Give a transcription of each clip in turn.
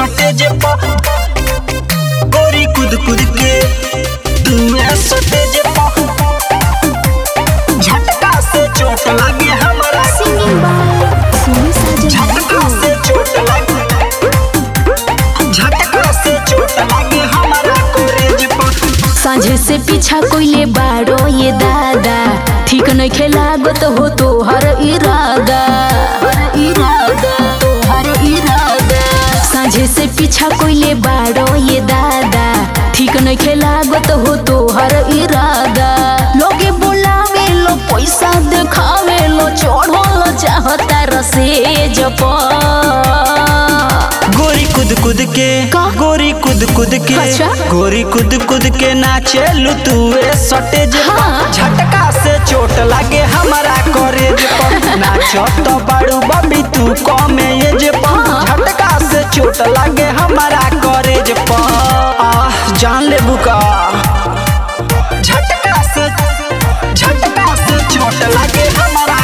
सटेज पर गोरी कूद कूद के तुए सटेज पर झटका से चोट लगे हमारा Singing by Sonu Sajan झटका से चोट लगे झटका से चोट लगे हमारा कोरेज पर साझे से पीछा कोइले बाड़ो ये दादा ठीक नहीं खेलागत हो तोहर इरादा साझे से पीछा कोइले बाड़ो ये दादा ठीक नहीं खेलागत हो तोहर इरादा लोगे बोलावे लो पैसा देखावे लो चढ़ल चाहता रसेज गोरी कूद कूद के का? गोरी कूद कूद के अच्छा? गोरी कूद कूद के नाचे लुतुए सटेज पर हाँ। झटका से चोट लगे हमारा करेज पर नाचो तो बाड़ू बबी तू कमे एज पर हाँ। झटका से चोट लगे हमारा करेज पर जान ले बुका झटका से चोट लगे हमारा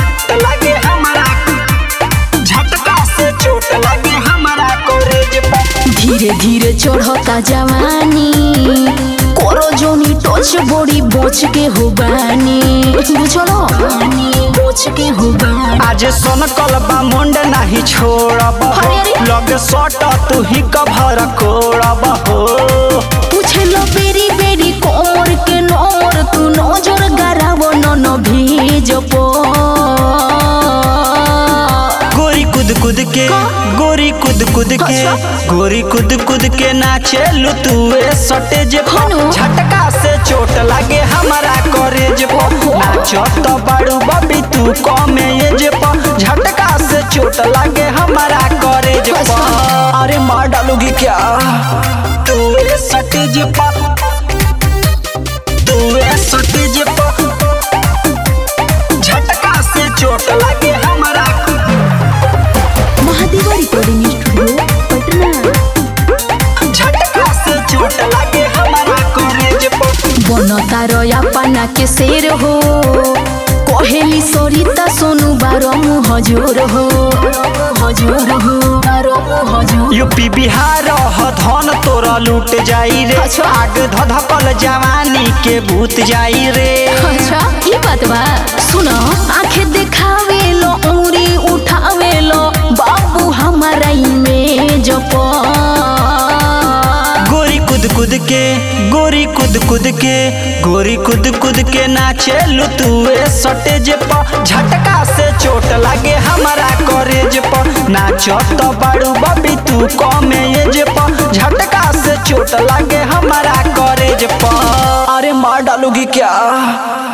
झटका से चोट लगे हमारा कोरेज पर धीरे धीरे चढ़ता जवानी करो जोनी टच बड़ी बोच के हो बानी बुझलो बोच के हो बानी आज सोन कलबा मुंड नहीं छोड़ब हो अरे अरे। लगे सट तू ही कभर कोड़ब हो पूछे लो बेरी बेरी कोमर के नोर तू नजर गरावो न भेज पो गोरी कूद कूद के गोरी कूद कूद के अच्छा? गोरी कूद कूद के नाचे लुतुए सटेज पर हनु? झटका से चोट लगे हमारा करेज पर ओहो। नाचो तो बाड़ू बबी तू कमे एज पर झटका से चोट लगे हमारा करेज पर अच्छा। अरे मार डालूगी क्या तू सटेज पर झटका से चोट लगे हमारा महादेवा रिकॉर्डिंग स्टूडियो पटना झटका से चोट लगे हमारा करेज पर बनता रया पाना के शेर हो कहेली सरिता सोनू बारो मुँह हजूर हो बारो मुँह हजूर यूपी बिहार ह धन तोरा लूट जाई रे अच्छा। आग धधकल जवानी के भूत जाई रे अच्छा ये बात बा सुनो आंखें दिखावे लो उंगली उठावे लो बाबू हमारा इमेज गोरी कूद कूद के गोरी कूद कूद के गोरी कूद कूद के नाचे लुतुए सटेज पर झटका से चोट लगे हमारा करेज पर नाचो तो बाड़ू बबी तू कमे एज पर झटका से चोट लगे हमारा करेज पर अरे मार डालूगी क्या